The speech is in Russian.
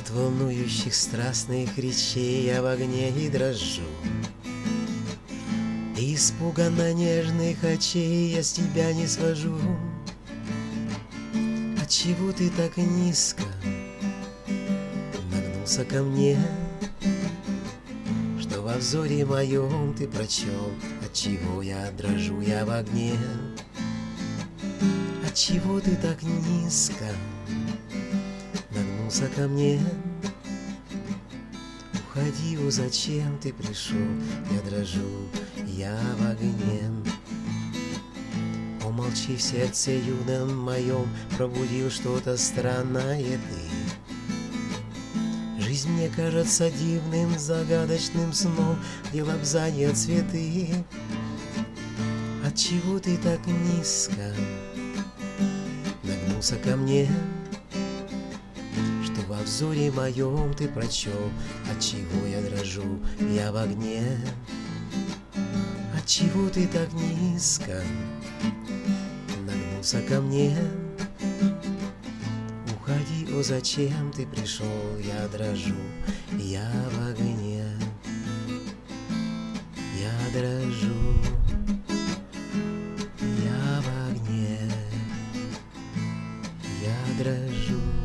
От волнующих страстных речей я в огне и дрожу. Испуганно нежных очей я с тебя не свожу. Отчего ты так низко нагнулся ко мне, что во взоре моем ты прочел, отчего я дрожу я в огне? Отчего ты так низко нагнулся ко мне? Уходи, о, зачем ты пришел? Я дрожу, я в огне. О, молчи, в сердце юном моем пробудил что-то странное ты. Жизнь мне кажется дивным, загадочным сном, где лобзания цветы. Отчего ты так низко нагнулся ко мне, что во взоре моем ты прочел, отчего я дрожу, я в огне? Отчего ты так низко нагнулся ко мне? Уходи, о, зачем ты пришел? Я дрожу, я в огне. Я дрожу, я в огне. Я дрожу.